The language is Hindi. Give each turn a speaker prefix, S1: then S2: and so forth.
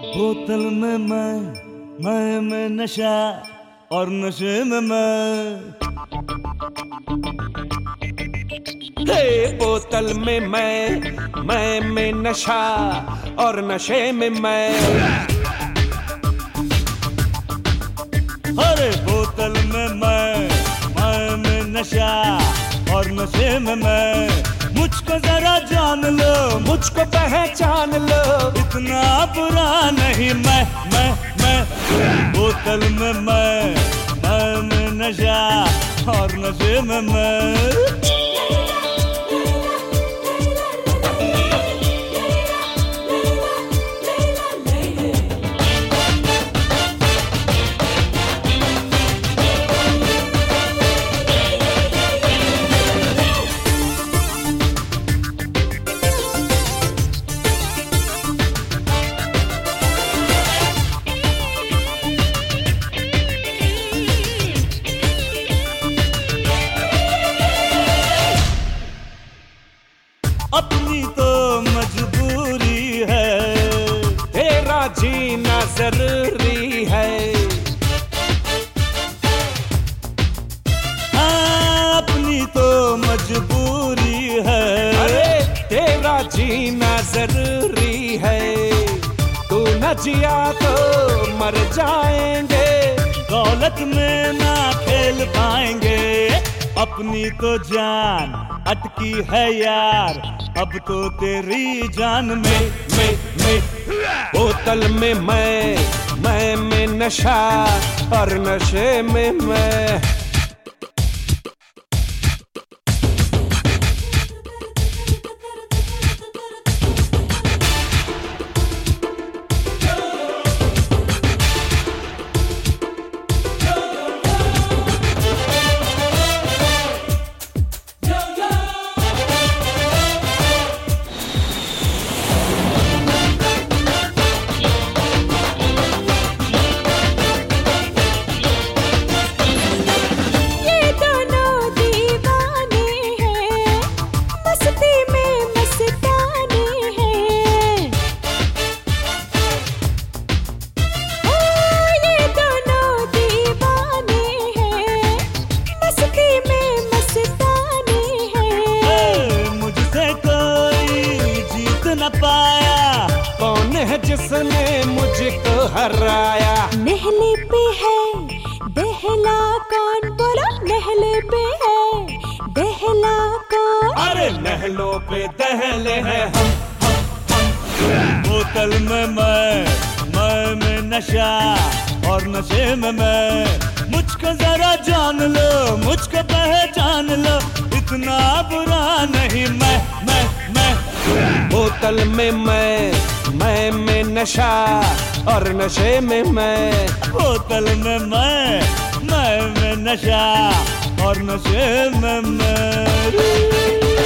S1: बोतल में मैं नशा और नशे में
S2: बोतल में मैं नशा और नशे में मैं।
S1: अरे बोतल में मैं नशा और नशे में मैं। मुझको जरा जान लो,
S2: मुझको पहचान लो,
S1: इतना बुरा नहीं मैं। बोतल में मैं नशा और नशे में मैं। अपनी तो मजबूरी है,
S2: तेरा जीना जरूरी है।
S1: हाँ, अपनी तो मजबूरी है।
S2: अरे तेरा जीना जरूरी है, तू न जिया तो मर जाएंगे,
S1: दौलत में ना खेल पाएंगे। अपनी तो जान अटकी है यार, अब तो तेरी जान में।
S2: बोतल में मैं नशा और नशे में मैं।
S1: पाया
S2: कौन है जिसने मुझको हराया।
S3: नहले पे है दहला कौन, बोलो नहले पे है दहला कौन।
S2: अरे नहलों पे दहले हैं हम।
S1: बोतल में मैं नशा और नशे में मैं। मुझको जरा जान लो, मुझको पहचान लो, इतना बुरा नहीं मैं।
S2: बोतल में मैं नशा और नशे में मैं।
S1: बोतल में मैं नशा और नशे में मैं।